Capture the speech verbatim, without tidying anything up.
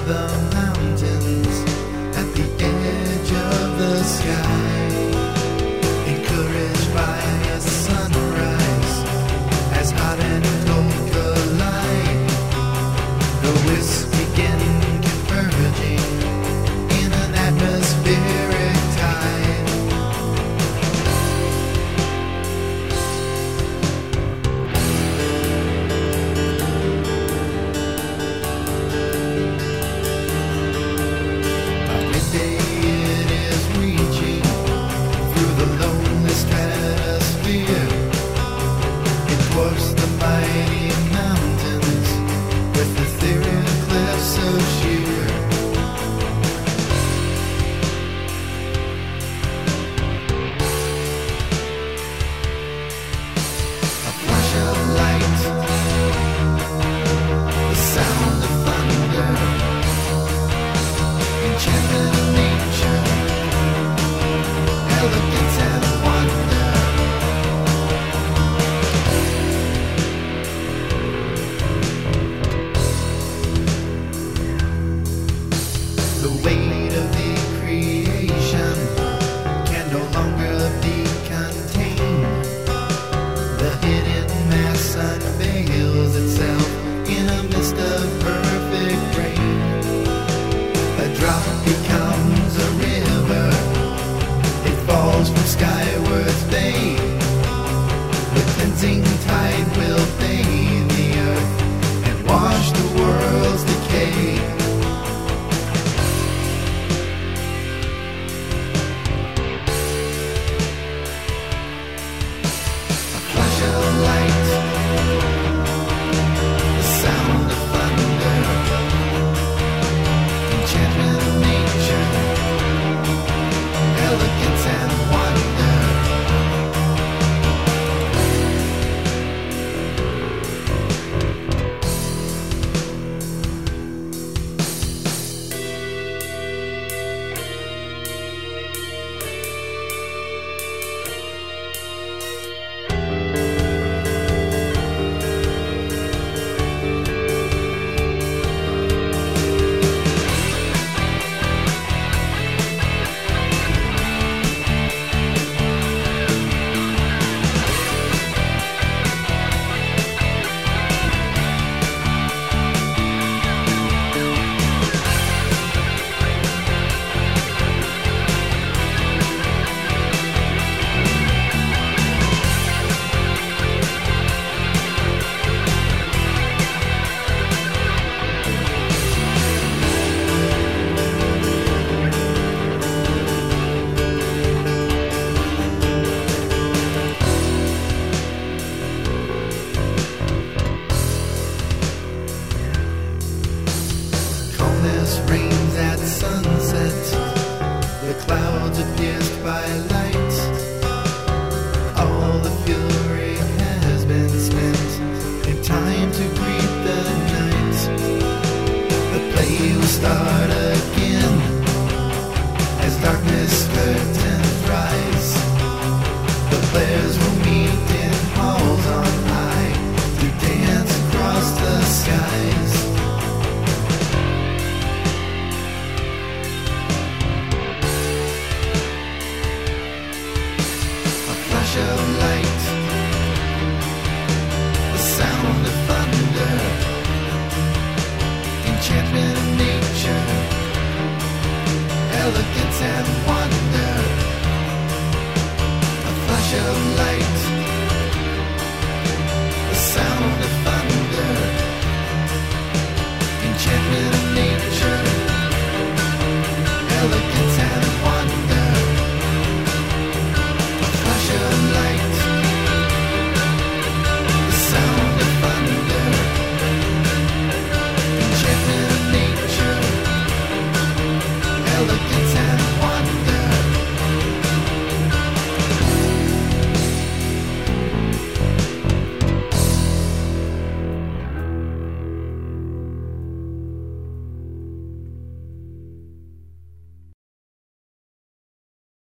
the mountains at the edge of the sky, encouraged by a sunrise as hot and cold collide. The wisps begin converging in an atmospheric tide. By midday it is reaching through the lonely stratosphere. It dwarfs the mighty mountains with ethereal cliffs so sheer. A flash of light, the sound of thunder, enchantment of nature, elegance and wonder. The weight of the creation can no longer be contained. The hidden mass unveils itself in a mist of perfect rain. A drop becomes a river, it falls from skyward's bay. The cleansing tide will bathe the earth and wash the world's decay. A flash of light, the sound of thunder, enchantment of nature, elegance and wonder. Calmness reigns at sunset. The clouds are pierced by light. All the fury has been spent in time to greet the night. The play will start again as darkness curtains rise. The players will meet in halls on high to dance across the skies. A flash of light, the sound of thunder, enchantment of nature, elegance and wonder. A flash of light, the sound of thunder, enchantment of nature, elegance and wonder. A flash of light, the sound of thunder, enchantment of nature, elegance.